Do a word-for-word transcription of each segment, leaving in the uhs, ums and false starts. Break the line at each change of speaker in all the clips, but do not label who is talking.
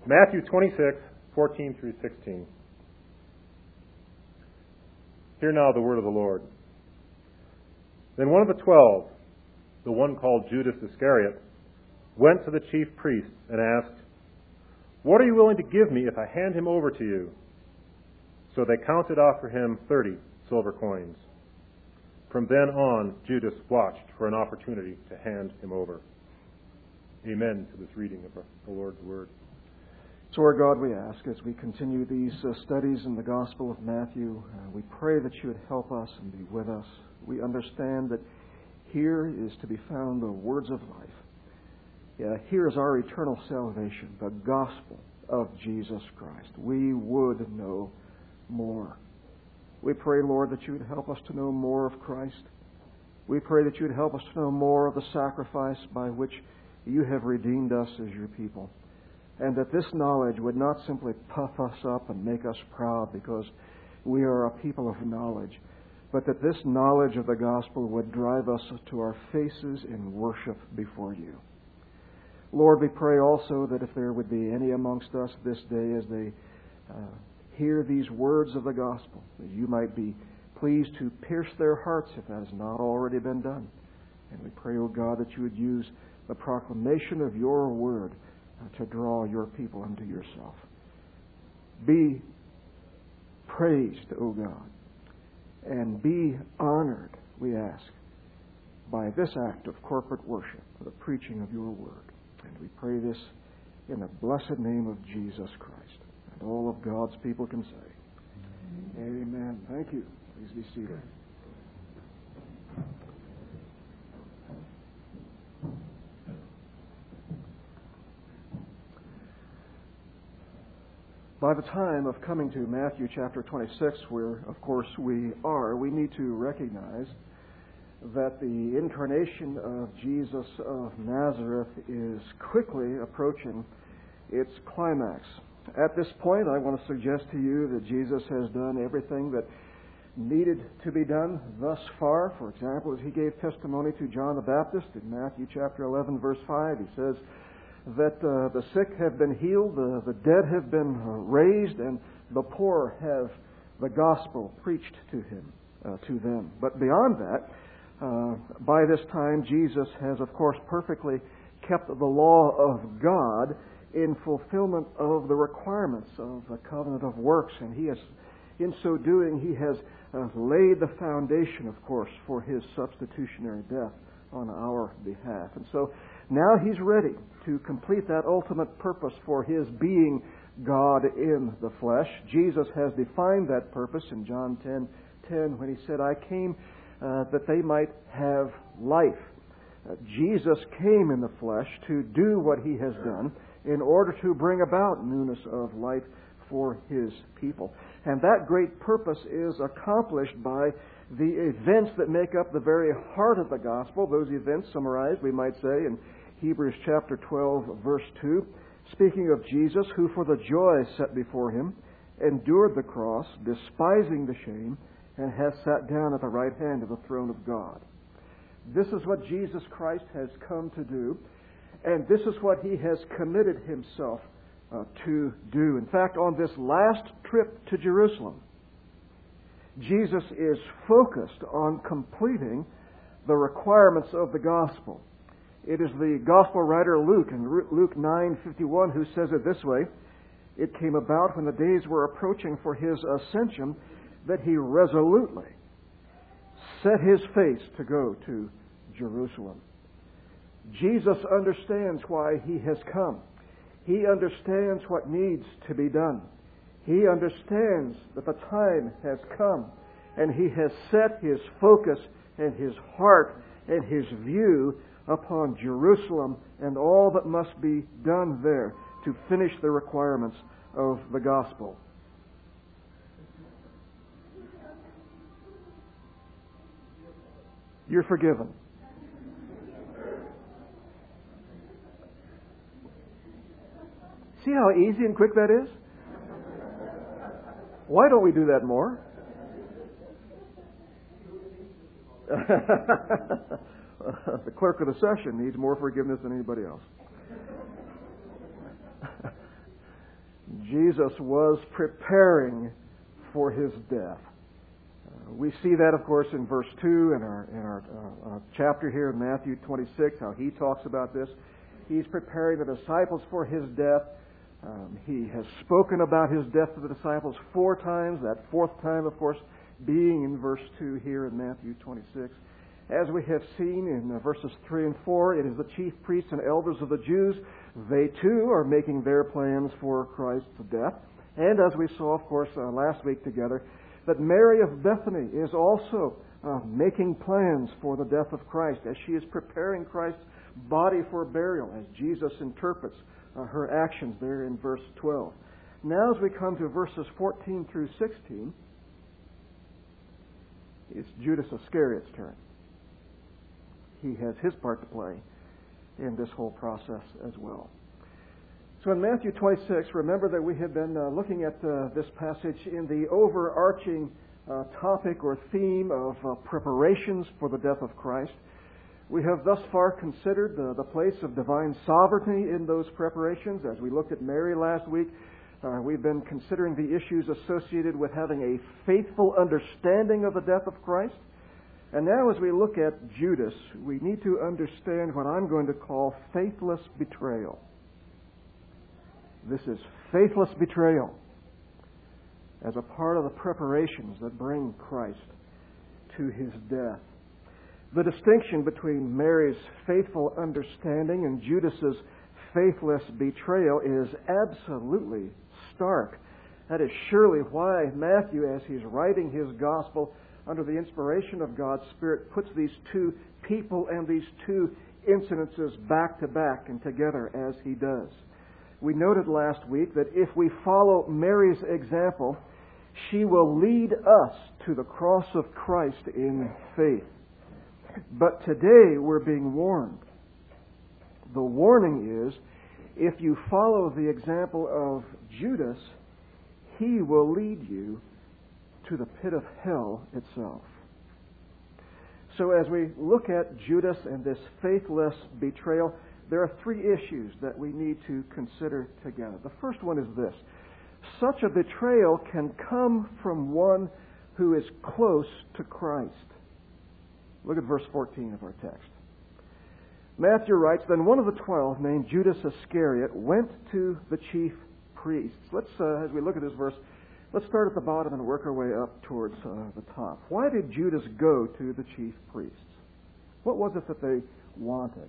Matthew twenty-six, fourteen through sixteen. Hear now the word of the Lord. Then one of the twelve, the one called Judas Iscariot, went to the chief priests and asked, "What are you willing to give me if I hand him over to you?" So they counted off for him thirty silver coins. From then on, Judas watched for an opportunity to hand him over. Amen to this reading of the Lord's Word.
So, our God, we ask, as we continue these uh, studies in the Gospel of Matthew, uh, we pray that you would help us and be with us. We understand that here is to be found the words of life. Yeah, here is our eternal salvation, the gospel of Jesus Christ. We would know more. We pray, Lord, that you would help us to know more of Christ. We pray that you would help us to know more of the sacrifice by which you have redeemed us as your people. And that this knowledge would not simply puff us up and make us proud because we are a people of knowledge, but that this knowledge of the gospel would drive us to our faces in worship before you. Lord, we pray also that if there would be any amongst us this day as they uh, hear these words of the gospel, that you might be pleased to pierce their hearts if that has not already been done. And we pray, O God, that you would use the proclamation of your word uh, to draw your people unto yourself. Be praised, O God, and be honored, we ask, by this act of corporate worship for the preaching of your word. And we pray this in the blessed name of Jesus Christ. And all of God's people can say, Amen. Amen. Thank you. Please be seated. By the time of coming to Matthew chapter twenty-six, where, of course, we are, we need to recognize that the incarnation of Jesus of Nazareth is quickly approaching its climax. At this point, I want to suggest to you that Jesus has done everything that needed to be done thus far. For example, as he gave testimony to John the Baptist in Matthew chapter eleven, verse five, he says that uh, the sick have been healed, the, the dead have been uh, raised, and the poor have the gospel preached to him, uh, to them. But beyond that, Uh, by this time, Jesus has, of course, perfectly kept the law of God in fulfillment of the requirements of the covenant of works. And he has, in so doing, he has uh, laid the foundation, of course, for his substitutionary death on our behalf. And so now he's ready to complete that ultimate purpose for his being God in the flesh. Jesus has defined that purpose in John ten ten when he said, I came Uh, that they might have life. Uh, Jesus came in the flesh to do what he has done in order to bring about newness of life for his people. And that great purpose is accomplished by the events that make up the very heart of the gospel. Those events summarized, we might say, in Hebrews chapter twelve, verse two, speaking of Jesus, who for the joy set before him endured the cross, despising the shame, and has sat down at the right hand of the throne of God. This is what Jesus Christ has come to do, and this is what he has committed himself uh, to do. In fact, on this last trip to Jerusalem, Jesus is focused on completing the requirements of the gospel. It is the gospel writer Luke, in Luke nine fifty-one, who says it this way, It came about when the days were approaching for his ascension that he resolutely set his face to go to Jerusalem. Jesus understands why he has come. He understands what needs to be done. He understands that the time has come, and he has set his focus and his heart and his view upon Jerusalem and all that must be done there to finish the requirements of the gospel. You're forgiven. See how easy and quick that is? Why don't we do that more? The clerk of the session needs more forgiveness than anybody else. Jesus was preparing for his death. Uh, we see that, of course, in verse two in our, in our uh, uh, chapter here in Matthew twenty-six, how he talks about this. He's preparing the disciples for his death. Um, he has spoken about his death to the disciples four times, that fourth time, of course, being in verse two here in Matthew twenty-six. As we have seen in uh, verses three and four, it is the chief priests and elders of the Jews. They too are making their plans for Christ's death. And as we saw, of course, uh, last week together, that Mary of Bethany is also uh, making plans for the death of Christ as she is preparing Christ's body for burial, as Jesus interprets uh, her actions there in verse twelve. Now as we come to verses fourteen through sixteen, it's Judas Iscariot's turn. He has his part to play in this whole process as well. So in Matthew twenty-six, remember that we have been uh, looking at uh, this passage in the overarching uh, topic or theme of uh, preparations for the death of Christ. We have thus far considered the, the place of divine sovereignty in those preparations. As we looked at Mary last week, uh, we've been considering the issues associated with having a faithful understanding of the death of Christ. And now as we look at Judas, we need to understand what I'm going to call faithless betrayal. This is faithless betrayal as a part of the preparations that bring Christ to his death. The distinction between Mary's faithful understanding and Judas's faithless betrayal is absolutely stark. That is surely why Matthew, as he's writing his gospel under the inspiration of God's Spirit, puts these two people and these two incidences back to back and together as he does. We noted last week that if we follow Mary's example, she will lead us to the cross of Christ in faith. But today we're being warned. The warning is, if you follow the example of Judas, he will lead you to the pit of hell itself. So as we look at Judas and this faithless betrayal, there are three issues that we need to consider together. The first one is this. Such a betrayal can come from one who is close to Christ. Look at verse fourteen of our text. Matthew writes, Then one of the twelve, named Judas Iscariot, went to the chief priests. Let's, uh, as we look at this verse, let's start at the bottom and work our way up towards uh, the top. Why did Judas go to the chief priests? What was it that they wanted?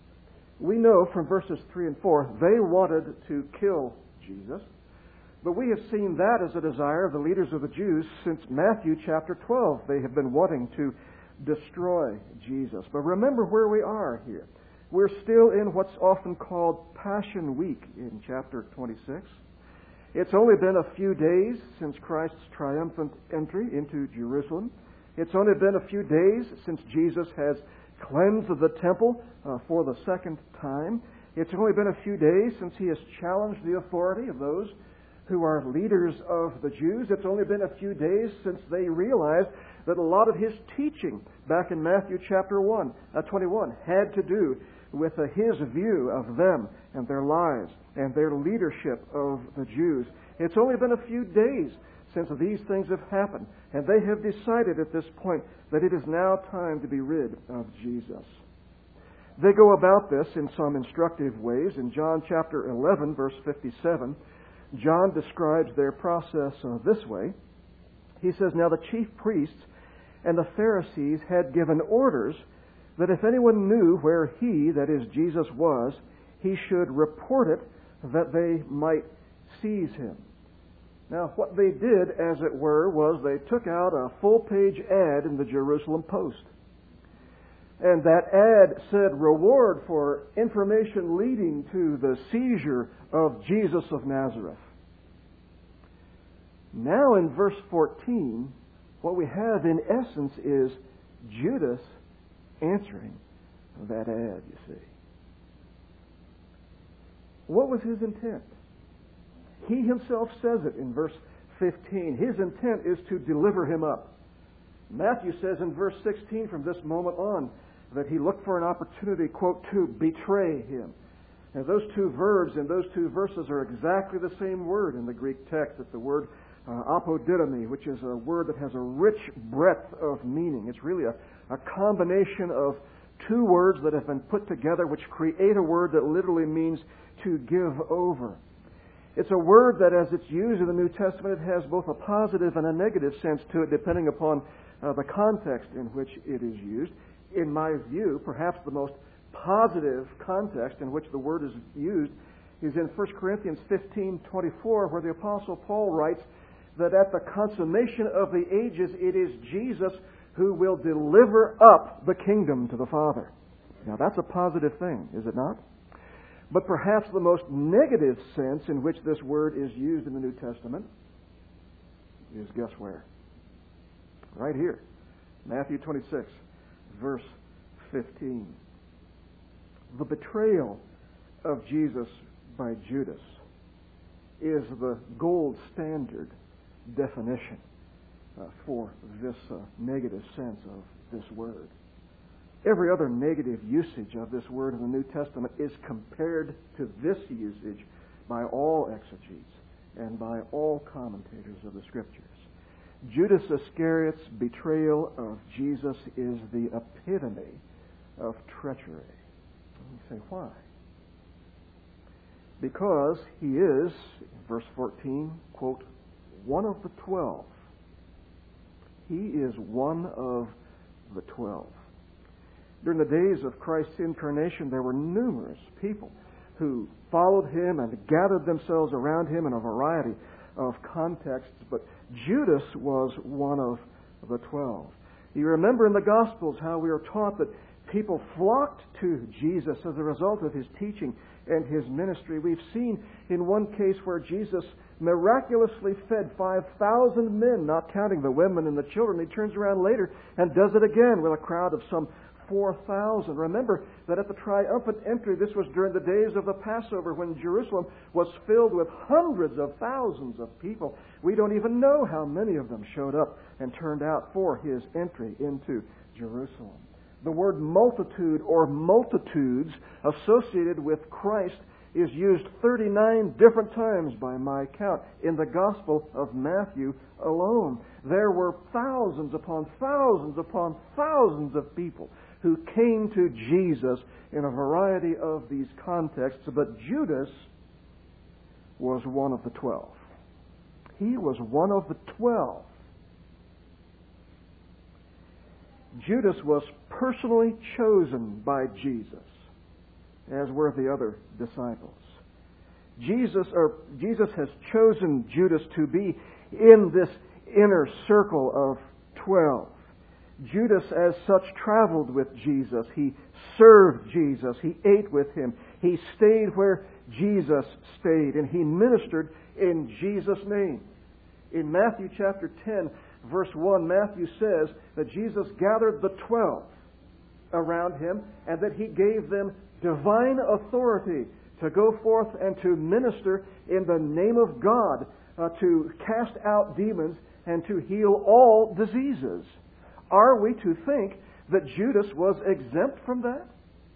We know from verses three and four, they wanted to kill Jesus. But we have seen that as a desire of the leaders of the Jews since Matthew chapter twelve. They have been wanting to destroy Jesus. But remember where we are here. We're still in what's often called Passion Week in chapter twenty-six. It's only been a few days since Christ's triumphant entry into Jerusalem. It's only been a few days since Jesus has cleansed the temple uh, for the second time. It's only been a few days since he has challenged the authority of those who are leaders of the Jews. It's only been a few days since they realized that a lot of his teaching back in Matthew chapter one, uh, twenty-one had to do with uh, his view of them and their lives and their leadership of the Jews. It's only been a few days since these things have happened, and they have decided at this point that it is now time to be rid of Jesus. They go about this in some instructive ways. In John chapter eleven, verse fifty-seven, John describes their process uh, this way. He says, Now the chief priests and the Pharisees had given orders that if anyone knew where he, that is Jesus, was, he should report it, that they might seize him. Now, what they did, as it were, was they took out a full-page ad in the Jerusalem Post. And that ad said, reward for information leading to the seizure of Jesus of Nazareth. Now in verse fourteen, what we have in essence is Judas answering that ad, you see. What was his intent? He himself says it in verse fifteen. His intent is to deliver him up. Matthew says in verse sixteen, from this moment on, that he looked for an opportunity, quote, to betray him. Now, those two verbs in those two verses are exactly the same word in the Greek text. It's the word uh, apodidomi, which is a word that has a rich breadth of meaning. It's really a, a combination of two words that have been put together, which create a word that literally means to give over. It's a word that, as it's used in the New Testament, it has both a positive and a negative sense to it, depending upon uh, the context in which it is used. In my view, perhaps the most positive context in which the word is used is in First Corinthians fifteen twenty-four, where the Apostle Paul writes that at the consummation of the ages, it is Jesus who will deliver up the kingdom to the Father. Now, that's a positive thing, is it not? But perhaps the most negative sense in which this word is used in the New Testament is, guess where? Right here. Matthew twenty-six, verse fifteen. The betrayal of Jesus by Judas is the gold standard definition uh, for this uh, negative sense of this word. Every other negative usage of this word in the New Testament is compared to this usage by all exegetes and by all commentators of the Scriptures. Judas Iscariot's betrayal of Jesus is the epitome of treachery. You say, why? Because he is, verse fourteen, quote, one of the twelve. He is one of the twelve. During the days of Christ's incarnation, there were numerous people who followed him and gathered themselves around him in a variety of contexts, but Judas was one of the twelve. You remember in the Gospels how we are taught that people flocked to Jesus as a result of his teaching and his ministry. We've seen in one case where Jesus miraculously fed five thousand men, not counting the women and the children. He turns around later and does it again with a crowd of some four thousand. Remember that at the triumphant entry, this was during the days of the Passover when Jerusalem was filled with hundreds of thousands of people. We don't even know how many of them showed up and turned out for his entry into Jerusalem. The word multitude or multitudes associated with Christ is used thirty-nine different times by my count in the Gospel of Matthew alone. There were thousands upon thousands upon thousands of people who came to Jesus in a variety of these contexts, but Judas was one of the twelve. He was one of the twelve. Judas was personally chosen by Jesus, as were the other disciples. Jesus, or Jesus has chosen Judas to be in this inner circle of twelve. Judas, as such, traveled with Jesus. He served Jesus. He ate with him. He stayed where Jesus stayed, and he ministered in Jesus' name. In Matthew chapter ten, verse one, Matthew says that Jesus gathered the twelve around him and that he gave them divine authority to go forth and to minister in the name of God, uh, to cast out demons and to heal all diseases. Are we to think that Judas was exempt from that?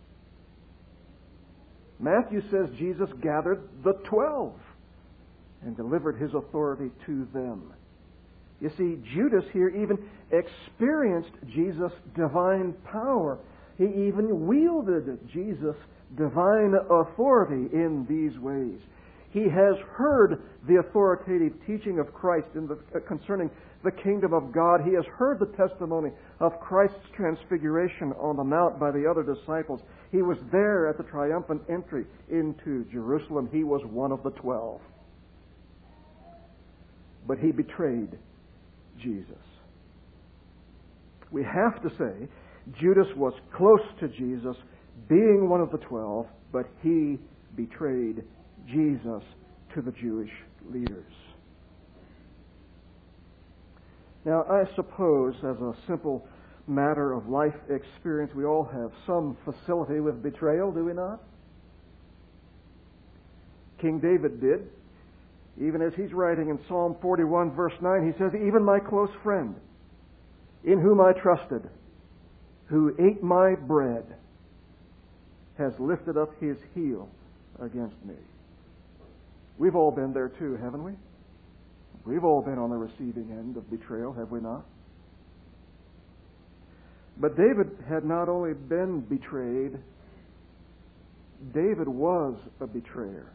Matthew says Jesus gathered the twelve and delivered his authority to them. You see, Judas here even experienced Jesus' divine power. He even wielded Jesus' divine authority in these ways. He has heard the authoritative teaching of Christ in the, uh, concerning the kingdom of God. He has heard the testimony of Christ's transfiguration on the mount by the other disciples. He was there at the triumphant entry into Jerusalem. He was one of the twelve. But he betrayed Jesus. We have to say Judas was close to Jesus, being one of the twelve, but he betrayed Jesus to the Jewish leaders. Now, I suppose, as a simple matter of life experience, we all have some facility with betrayal, do we not? King David did. Even as he's writing in Psalm forty-one, verse nine, he says, "Even my close friend, in whom I trusted, who ate my bread, has lifted up his heel against me. We've all been there too, haven't we? We've all been on the receiving end of betrayal, have we not? But David had not only been betrayed, David was a betrayer.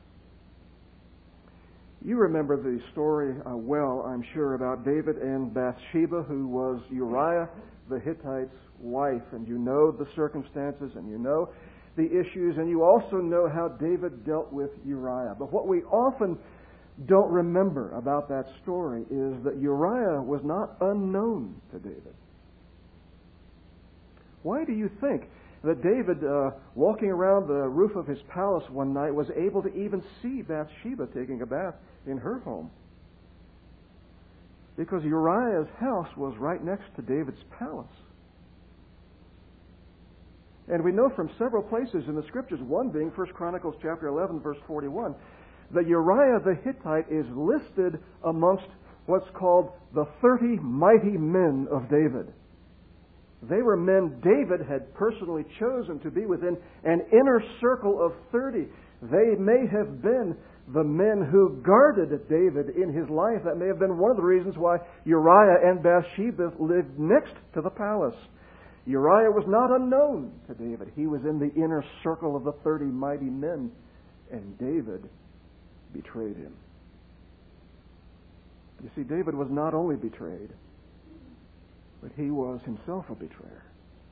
You remember the story uh, well, I'm sure, about David and Bathsheba, who was Uriah the Hittite's wife. And you know the circumstances, and you know the issues, and you also know how David dealt with Uriah. But what we often don't remember about that story is that Uriah was not unknown to David. Why do you think that David, uh, walking around the roof of his palace one night, was able to even see Bathsheba taking a bath in her home? Because Uriah's house was right next to David's palace. And we know from several places in the Scriptures, one being First Chronicles chapter eleven, verse forty-one, that Uriah the Hittite is listed amongst what's called the thirty mighty men of David. They were men David had personally chosen to be within an inner circle of thirty. They may have been the men who guarded David in his life. That may have been one of the reasons why Uriah and Bathsheba lived next to the palace. Uriah was not unknown to David. He was in the inner circle of the thirty mighty men, and David betrayed him. You see, David was not only betrayed, but he was himself a betrayer.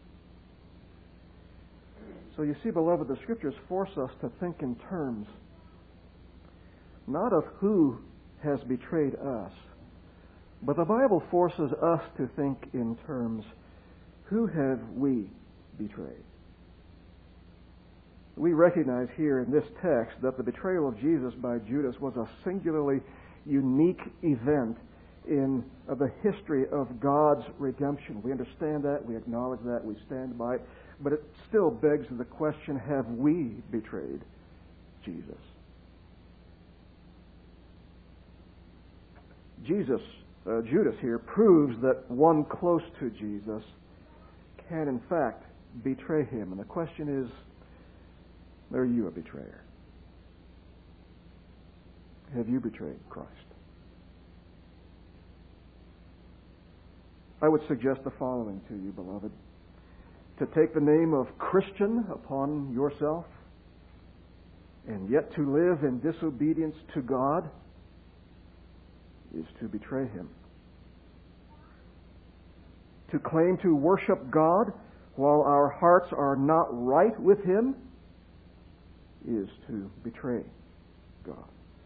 So you see, beloved, the Scriptures force us to think in terms not of who has betrayed us, but the Bible forces us to think in terms, who have we betrayed? We recognize here in this text that the betrayal of Jesus by Judas was a singularly unique event in uh, the history of God's redemption. We understand that, we acknowledge that, we stand by it, but it still begs the question, have we betrayed Jesus? Jesus, uh, Judas here, proves that one close to Jesus can in fact betray him. And the question is, are you a betrayer? Have you betrayed Christ? I would suggest the following to you, beloved. To take the name of Christian upon yourself, and yet to live in disobedience to God, is to betray Him. To claim to worship God while our hearts are not right with Him is to betray God.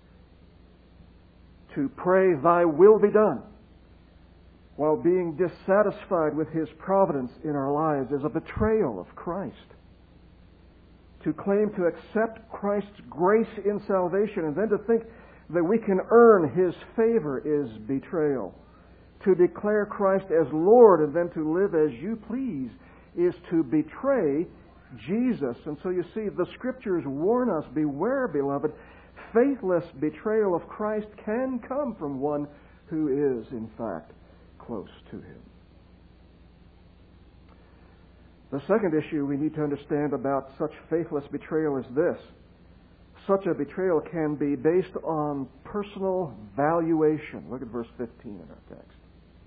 To pray, Thy will be done, while being dissatisfied with His providence in our lives, is a betrayal of Christ. To claim to accept Christ's grace in salvation and then to think that we can earn His favor is betrayal. To declare Christ as Lord and then to live as you please is to betray Jesus. And so you see, the Scriptures warn us, beware, beloved, faithless betrayal of Christ can come from one who is, in fact, close to Him. The second issue we need to understand about such faithless betrayal is this. Such a betrayal can be based on personal valuation. Look at verse fifteen in our text.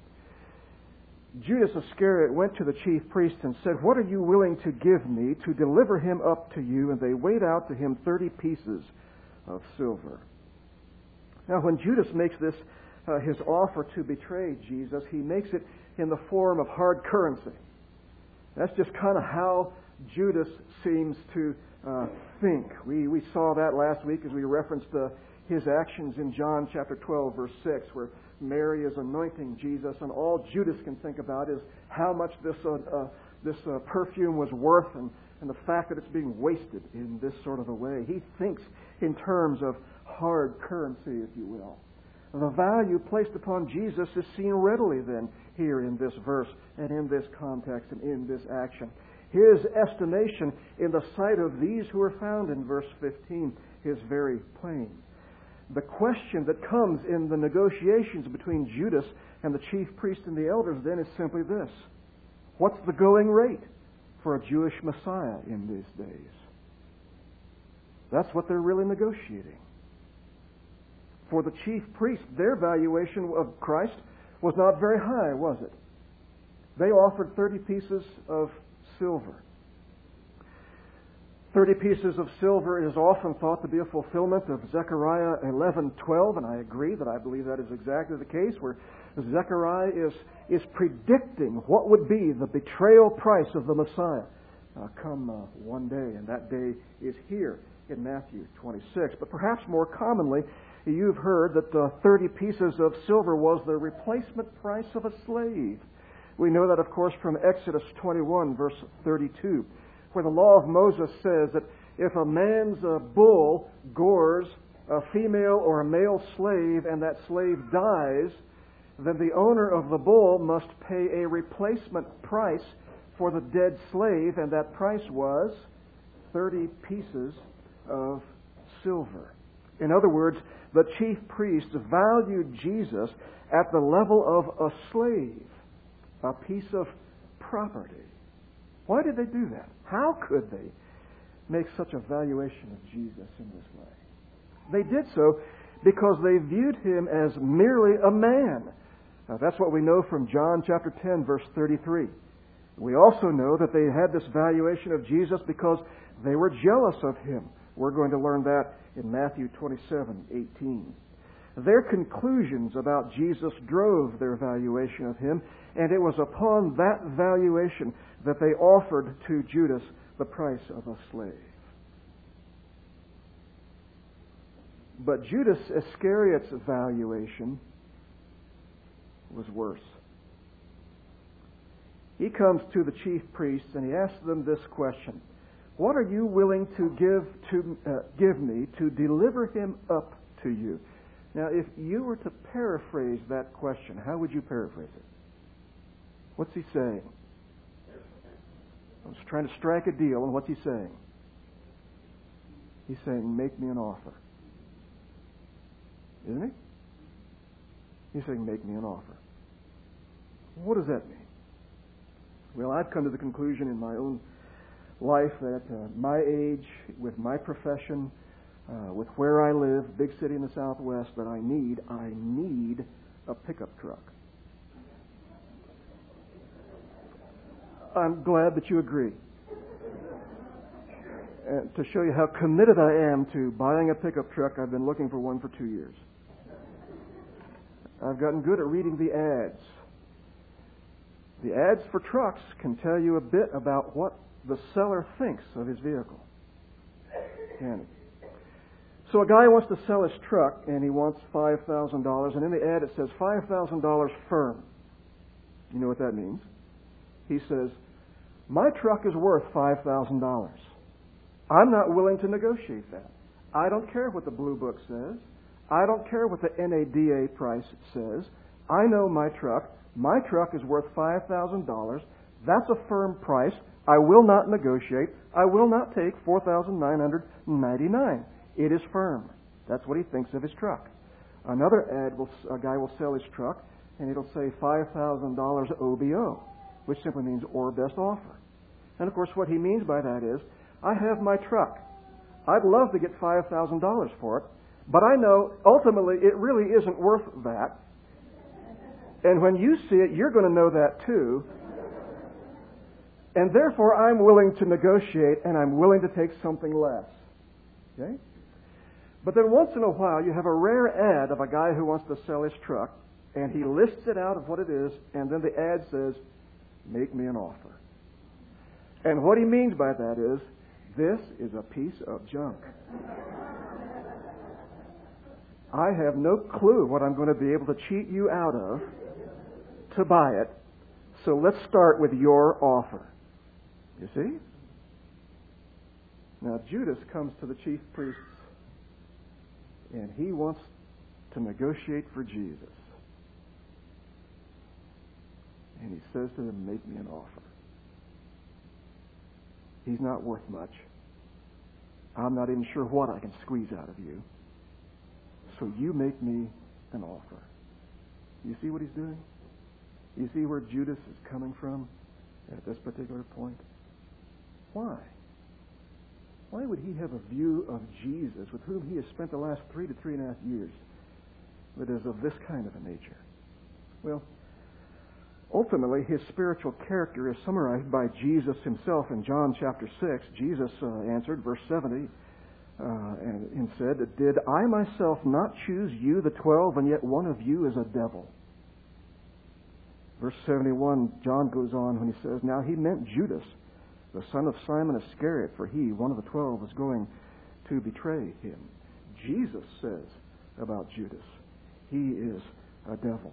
Judas Iscariot went to the chief priests and said, "What are you willing to give me to deliver him up to you?" And they weighed out to him thirty pieces of silver. Now, when Judas makes this uh, his offer to betray Jesus, he makes it in the form of hard currency. That's just kind of how Judas seems to uh, think. We we saw that last week as we referenced uh, his actions in John chapter twelve, verse six, where Mary is anointing Jesus, and all Judas can think about is how much this uh, uh, this uh, perfume was worth, and, and the fact that it's being wasted in this sort of a way. He thinks in terms of hard currency, if you will. The value placed upon Jesus is seen readily then here in this verse and in this context and in this action. His estimation in the sight of these who are found in verse fifteen is very plain. The question that comes in the negotiations between Judas and the chief priest and the elders then is simply this. What's the going rate for a Jewish Messiah in these days? That's what they're really negotiating. For the chief priests, their valuation of Christ was not very high, was it? They offered thirty pieces of silver. Thirty pieces of silver is often thought to be a fulfillment of Zechariah eleven twelve, and I agree that I believe that is exactly the case, where Zechariah is, is predicting what would be the betrayal price of the Messiah uh, come uh, one day, and that day is here in Matthew twenty-six. But perhaps more commonly, you've heard that uh, thirty pieces of silver was the replacement price of a slave. We know that, of course, from Exodus twenty-one, verse thirty-two, where the law of Moses says that if a man's uh, bull gores a female or a male slave and that slave dies, then the owner of the bull must pay a replacement price for the dead slave, and that price was thirty pieces of silver. In other words, the chief priests valued Jesus at the level of a slave, a piece of property. Why did they do that? How could they make such a valuation of Jesus in this way? They did so because they viewed him as merely a man. Now, that's what we know from John chapter ten, verse thirty-three. We also know that they had this valuation of Jesus because they were jealous of him. We're going to learn that in Matthew twenty-seven eighteen. Their conclusions about Jesus drove their valuation of him, and it was upon that valuation that they offered to Judas the price of a slave. But Judas Iscariot's valuation was worse. He comes to the chief priests and he asks them this question: what are you willing to give to uh, give me to deliver him up to you? Now, if you were to paraphrase that question, how would you paraphrase it? What's he saying? I was trying to strike a deal, and what's he saying? He's saying, make me an offer. Isn't he? He's saying, make me an offer. What does that mean? Well, I've come to the conclusion in my own life that uh, my age, with my profession, uh, with where I live, big city in the Southwest, that I need, I need a pickup truck. I'm glad that you agree. And to show you how committed I am to buying a pickup truck, I've been looking for one for two years. I've gotten good at reading the ads. The ads for trucks can tell you a bit about what the seller thinks of his vehicle. Can it? So a guy wants to sell his truck, and he wants five thousand dollars, and in the ad it says five thousand dollars firm. You know what that means? He says, my truck is worth five thousand dollars. I'm not willing to negotiate that. I don't care what the Blue Book says. I don't care what the N A D A price says. I know my truck. My truck is worth five thousand dollars. That's a firm price. I will not negotiate. I will not take four thousand nine hundred ninety-nine dollars. It is firm. That's what he thinks of his truck. Another ad, will, a guy will sell his truck, and it'll say five thousand dollars O B O, which simply means or best offer. And of course what he means by that is, I have my truck. I'd love to get five thousand dollars for it, but I know ultimately it really isn't worth that. And when you see it, you're going to know that too. And therefore I'm willing to negotiate, and I'm willing to take something less. Okay? But then once in a while you have a rare ad of a guy who wants to sell his truck, and he lists it out of what it is, and then the ad says, make me an offer. And what he means by that is, this is a piece of junk. I have no clue what I'm going to be able to cheat you out of to buy it, so let's start with your offer. You see? Now Judas comes to the chief priests, and he wants to negotiate for Jesus. And he says to them, make me an offer. He's not worth much. I'm not even sure what I can squeeze out of you. So you make me an offer. You see what he's doing? You see where Judas is coming from at this particular point? Why? Why would he have a view of Jesus, with whom he has spent the last three to three and a half years, that is of this kind of a nature? Well, ultimately, his spiritual character is summarized by Jesus himself in John chapter six. Jesus uh, answered, verse seventy, uh, and, and said, "Did I myself not choose you, the twelve, and yet one of you is a devil?" Verse seventy-one, John goes on when he says, "Now he meant Judas, the son of Simon Iscariot, for he, one of the twelve, was going to betray him." Jesus says about Judas, he is a devil.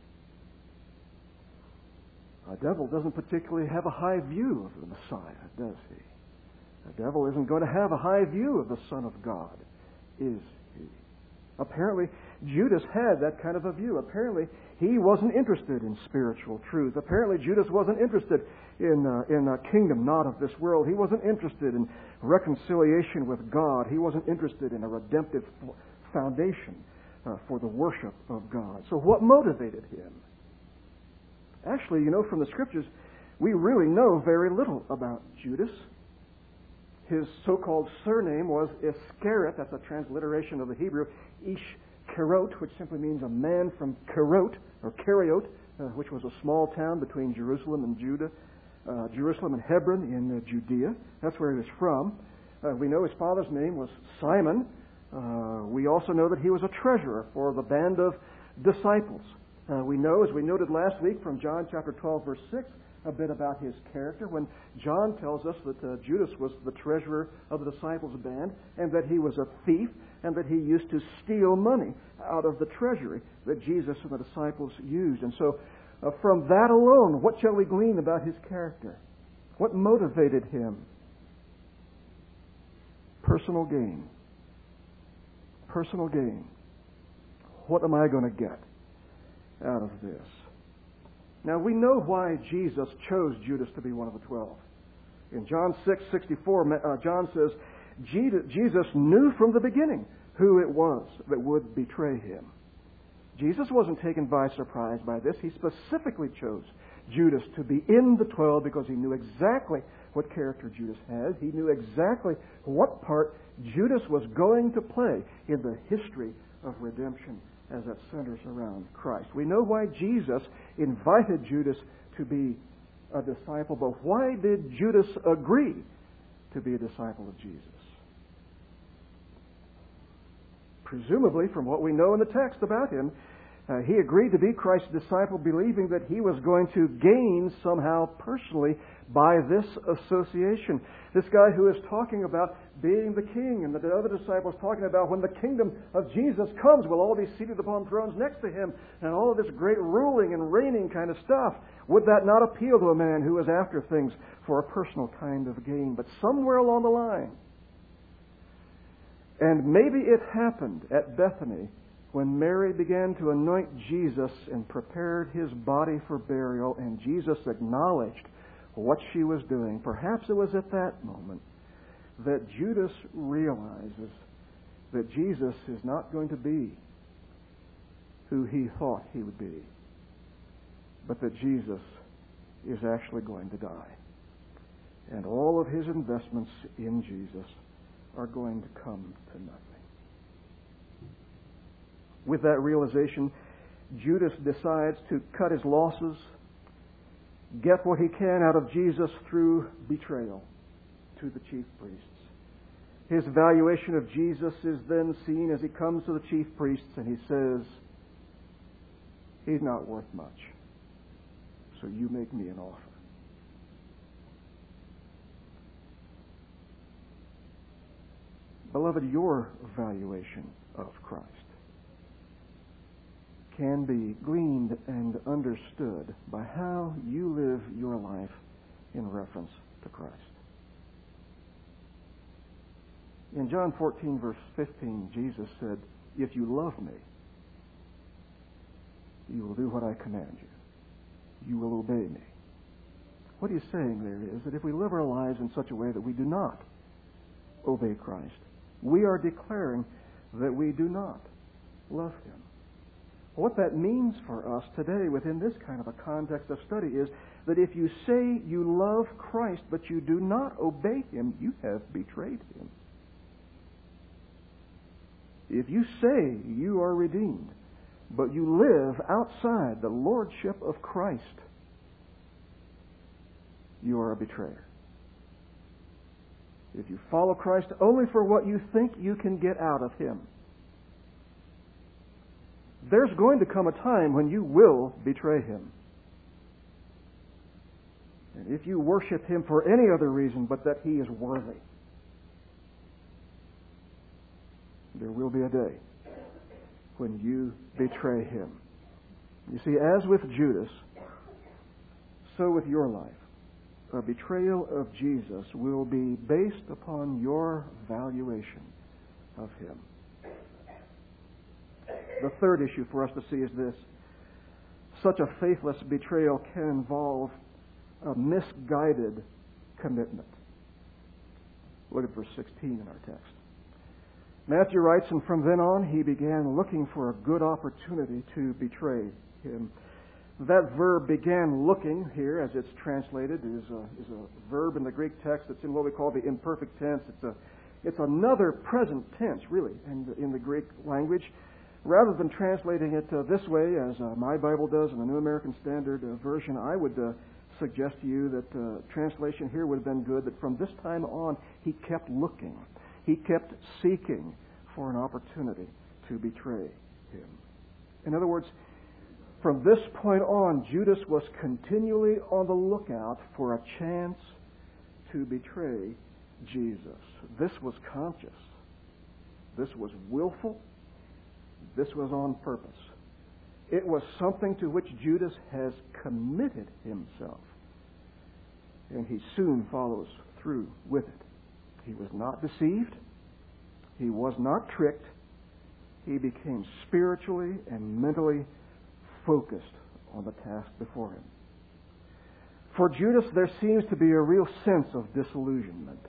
A devil doesn't particularly have a high view of the Messiah, does he? A devil isn't going to have a high view of the Son of God, is he? Apparently, Judas had that kind of a view. Apparently, he wasn't interested in spiritual truth. Apparently, Judas wasn't interested in uh, in a kingdom not of this world. He wasn't interested in reconciliation with God. He wasn't interested in a redemptive foundation uh, for the worship of God. So what motivated him? Actually, you know, from the Scriptures, we really know very little about Judas. His so-called surname was Iscariot. That's a transliteration of the Hebrew Ish-Kerot, which simply means a man from Kerot, or Keriot, uh, which was a small town between Jerusalem and Judah, uh, Jerusalem and Hebron in uh, Judea. That's where he was from. Uh, we know his father's name was Simon. Uh, we also know that he was a treasurer for the band of disciples. Uh, we know, as we noted last week from John chapter twelve, verse six, a bit about his character when John tells us that uh, Judas was the treasurer of the disciples' band and that he was a thief and that he used to steal money out of the treasury that Jesus and the disciples used. And so uh, from that alone, what shall we glean about his character? What motivated him? Personal gain. Personal gain. What am I going to get out of this? Now, we know why Jesus chose Judas to be one of the twelve. In John six sixty-four, uh, John says, Jesus knew from the beginning who it was that would betray him. Jesus wasn't taken by surprise by this. He specifically chose Judas to be in the twelve because he knew exactly what character Judas had. He knew exactly what part Judas was going to play in the history of redemption as that centers around Christ. We know why Jesus invited Judas to be a disciple, but why did Judas agree to be a disciple of Jesus? Presumably, from what we know in the text about him, uh, he agreed to be Christ's disciple, believing that he was going to gain somehow personally by this association. This guy who is talking about being the king, and the other disciples talking about when the kingdom of Jesus comes, we'll all be seated upon thrones next to him, and all of this great ruling and reigning kind of stuff. Would that not appeal to a man who is after things for a personal kind of gain? But somewhere along the line, and maybe it happened at Bethany when Mary began to anoint Jesus and prepared his body for burial, and Jesus acknowledged what she was doing. Perhaps it was at that moment that Judas realizes that Jesus is not going to be who he thought he would be, but that Jesus is actually going to die. And all of his investments in Jesus are going to come to nothing. With that realization, Judas decides to cut his losses, get what he can out of Jesus through betrayal to the chief priests. His valuation of Jesus is then seen as he comes to the chief priests and he says, "He's not worth much, so you make me an offer." Beloved, your valuation of Christ can be gleaned and understood by how you live your life in reference to Christ. In John fourteen, verse fifteen, Jesus said, "If you love me, you will do what I command you. You will obey me." What he's saying there is that if we live our lives in such a way that we do not obey Christ, we are declaring that we do not love him. What that means for us today within this kind of a context of study is that if you say you love Christ but you do not obey Him, you have betrayed Him. If you say you are redeemed but you live outside the lordship of Christ, you are a betrayer. If you follow Christ only for what you think you can get out of Him, there's going to come a time when you will betray Him. And if you worship Him for any other reason but that He is worthy, there will be a day when you betray Him. You see, as with Judas, so with your life. A betrayal of Jesus will be based upon your valuation of Him. The third issue for us to see is this. Such a faithless betrayal can involve a misguided commitment. Look at verse sixteen in our text. Matthew writes, "And from then on he began looking for a good opportunity to betray him." That verb "began looking" here, as it's translated, is a, is a verb in the Greek text that's in what we call the imperfect tense. It's a it's another present tense, really, in the, in the Greek language. Rather than translating it uh, this way, as uh, my Bible does in the New American Standard uh, Version, I would uh, suggest to you that uh, translation here would have been good, that from this time on he kept looking. He kept seeking for an opportunity to betray him. In other words, from this point on, Judas was continually on the lookout for a chance to betray Jesus. This was conscious. This was willful. This was on purpose. It was something to which Judas has committed himself. And he soon follows through with it. He was not deceived. He was not tricked. He became spiritually and mentally focused on the task before him. For Judas, there seems to be a real sense of disillusionment.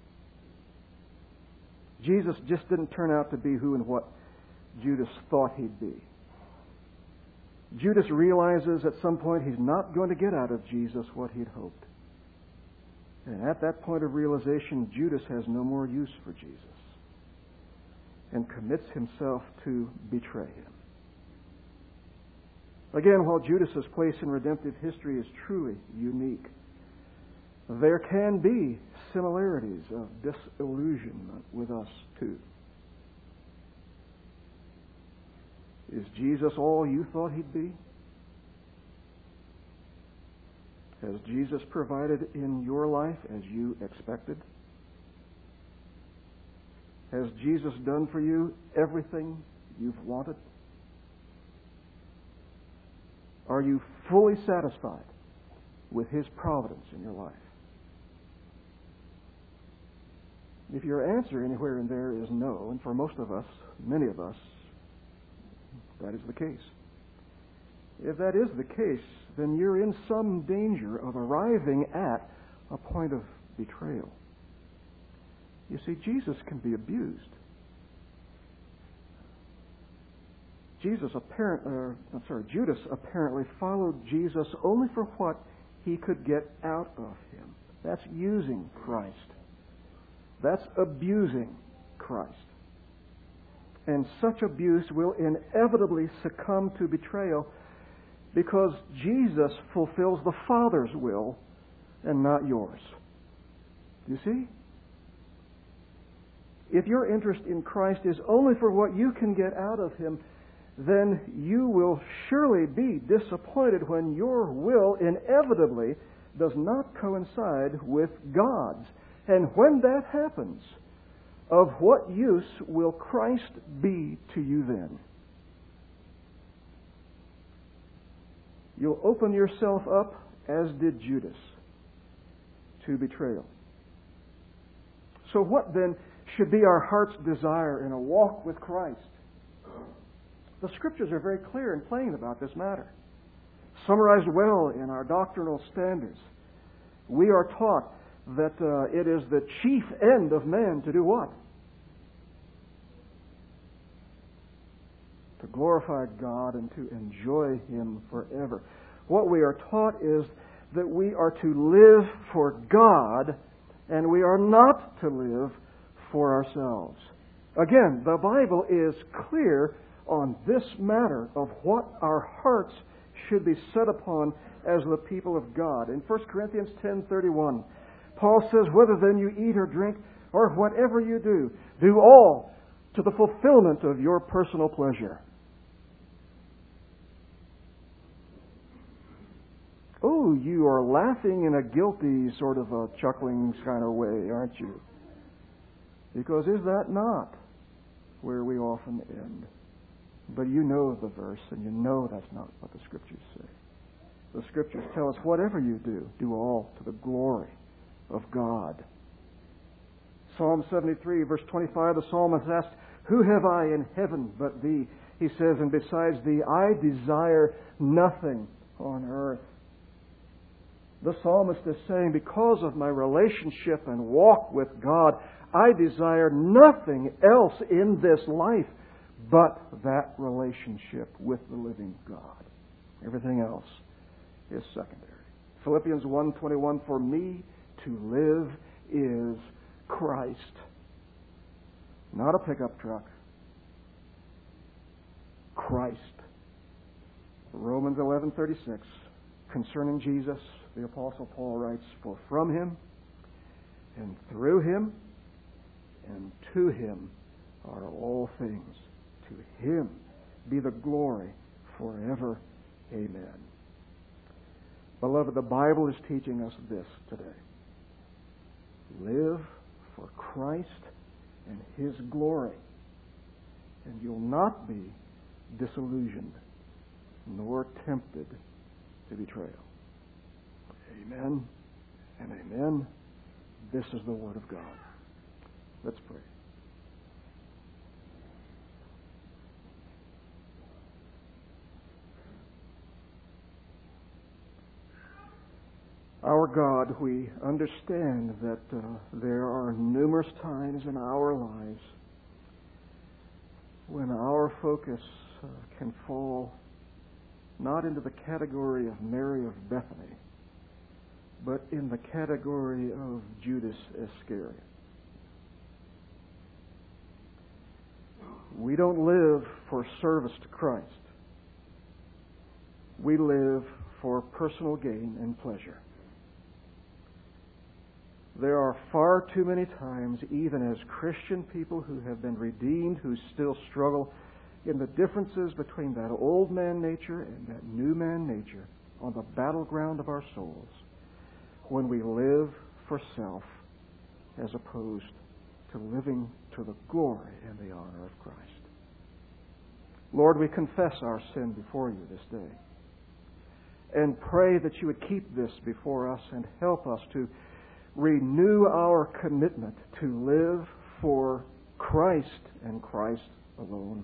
Jesus just didn't turn out to be who and what Judas thought he'd be. Judas realizes at some point he's not going to get out of Jesus what he'd hoped. And at that point of realization, Judas has no more use for Jesus and commits himself to betray him. Again, while Judas's place in redemptive history is truly unique, there can be similarities of disillusionment with us too. Is Jesus all you thought He'd be? Has Jesus provided in your life as you expected? Has Jesus done for you everything you've wanted? Are you fully satisfied with His providence in your life? If your answer anywhere in there is no, and for most of us, many of us, that is the case. If that is the case, then you're in some danger of arriving at a point of betrayal. You see, Jesus can be abused. Jesus apparent, uh, I'm sorry, Judas apparently followed Jesus only for what he could get out of him. That's using Christ. That's abusing Christ. And such abuse will inevitably succumb to betrayal because Jesus fulfills the Father's will and not yours. Do you see? If your interest in Christ is only for what you can get out of Him, then you will surely be disappointed when your will inevitably does not coincide with God's. And when that happens, of what use will Christ be to you then? You'll open yourself up, as did Judas, to betrayal. So what then should be our heart's desire in a walk with Christ? The Scriptures are very clear in plain about this matter. Summarized well in our doctrinal standards, we are taught that uh, it is the chief end of man to do what? To glorify God and to enjoy Him forever. What we are taught is that we are to live for God and we are not to live for ourselves. Again, the Bible is clear on this matter of what our hearts should be set upon as the people of God. In First Corinthians ten thirty-one, Paul says, "Whether then you eat or drink, or whatever you do, do all to the fulfillment of your personal pleasure." Oh, you are laughing in a guilty sort of a chuckling kind of way, aren't you? Because is that not where we often end? But you know the verse, and you know that's not what the Scriptures say. The Scriptures tell us, whatever you do, do all to the glory of God. Psalm seventy-three, verse twenty-five, the psalmist asked, "Who have I in heaven but Thee?" He says, "And besides Thee, I desire nothing on earth." The psalmist is saying, because of my relationship and walk with God, I desire nothing else in this life but that relationship with the living God. Everything else is secondary. Philippians one twenty-one, "For me to live is Christ." Not a pickup truck. Christ. Romans eleven thirty-six, concerning Jesus, the Apostle Paul writes, "For from Him, and through Him, and to Him are all things. To Him be the glory forever. Amen." Beloved, the Bible is teaching us this today. Live for Christ and His glory, and you'll not be disillusioned nor tempted to betrayal. Amen and amen. This is the Word of God. Let's pray. Our God, we understand that uh, there are numerous times in our lives when our focus uh, can fall not into the category of Mary of Bethany, but in the category of Judas Iscariot. We don't live for service to Christ. We live for personal gain and pleasure. There are far too many times, even as Christian people who have been redeemed, who still struggle in the differences between that old man nature and that new man nature on the battleground of our souls, when we live for self as opposed to living to the glory and the honor of Christ. Lord, we confess our sin before you this day and pray that you would keep this before us and help us to renew our commitment to live for Christ and Christ alone.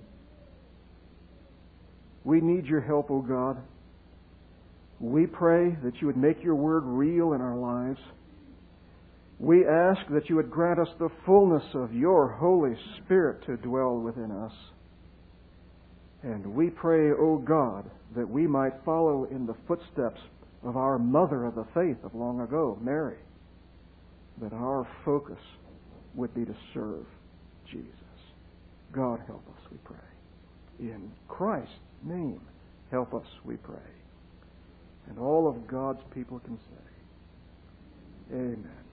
We need your help, O God. We pray that you would make your word real in our lives. We ask that you would grant us the fullness of your Holy Spirit to dwell within us. And we pray, O God, that we might follow in the footsteps of our mother of the faith of long ago, Mary, that our focus would be to serve Jesus. God, help us, we pray. In Christ's name, help us, we pray. And all of God's people can say, Amen.